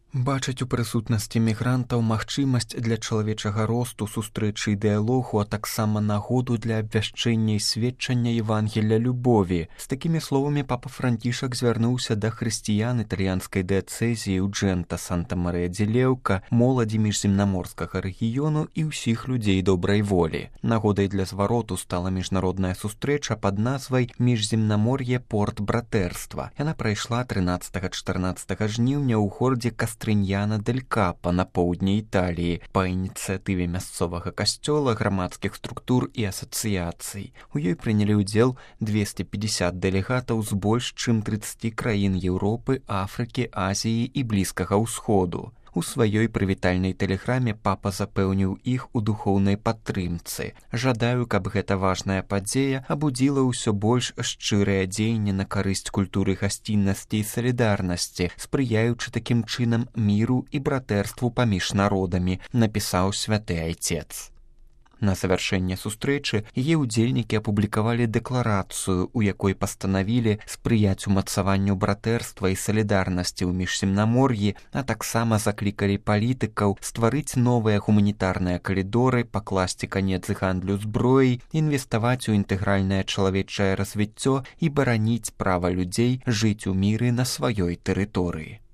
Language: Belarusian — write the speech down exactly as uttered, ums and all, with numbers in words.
Бачаць у прысутнасці мігрантаў магчымасць для чалавечага росту, сустрэчы і дыялогу, а таксама нагоду для абвяшчэння і сведчання Евангелля любові. З такімі словамі папа Францішак звярнуўся да хрысціян італьянскай дыяцэзіі Уджэнта, Санта-Марыя-ді-Леўка, моладзі міжземнаморскага рэгіёну і ўсіх людзей добрай волі. Нагодай для звароту стала міжнародная сустрэча пад назвай «Міжземнамор'е порт братэрства». Яна прайшла трынаццатага-чатырнаццатага жніўня ў горадзе Кастрыньяна-дель-Капа на поўдні Італіі па ініцыятыве мясцовага касцёла, грамадскіх структур і асацыяцый. У ёй прынялі ўдзел двесце пятьдесят дэлегатаў з больш чым трыццаці краін Еўропы, Афрыкі, Азіі і Блізкага ўсходу. У сваёй прывітальнай тэлеграме папа запэўніў іх у духоўнай падтрымцы. Жадаю, каб гэта важная падзея абудзіла ўсё больш шчырыя дзеянні на карысць культуры гасціннасці і салідарнасці, спрыяючы такім чынам міру і братэрству паміж народамі, напісаў святы айцец. На завяршэнне сустрэчы яе ўдзельнікі апублікавалі дэкларацыю, у якой пастанавілі спрыяць умацаванню братэрства і салідарнасці ў міжземнамор'і, а таксама заклікалі палітыкаў стварыць новыя гуманітарныя калідоры, пакласці канец гандлю зброяй, інвеставаць у інтэгральнае чалавечае развіццё і бараніць права людзей жыць у міры на сваёй тэрыторыі.